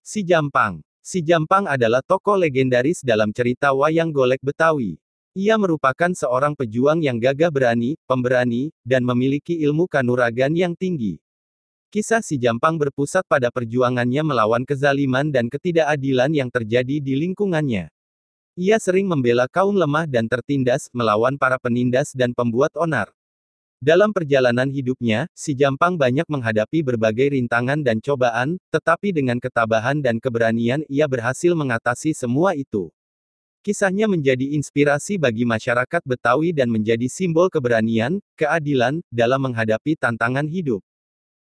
Si Jampang. Si Jampang adalah tokoh legendaris dalam cerita wayang golek Betawi. Ia merupakan seorang pejuang yang gagah berani, pemberani, dan memiliki ilmu kanuragan yang tinggi. Kisah Si Jampang berpusat pada perjuangannya melawan kezaliman dan ketidakadilan yang terjadi di lingkungannya. Ia sering membela kaum lemah dan tertindas, melawan para penindas dan pembuat onar. Dalam perjalanan hidupnya, Si Jampang banyak menghadapi berbagai rintangan dan cobaan, tetapi dengan ketabahan dan keberanian ia berhasil mengatasi semua itu. Kisahnya menjadi inspirasi bagi masyarakat Betawi dan menjadi simbol keberanian, keadilan, dalam menghadapi tantangan hidup.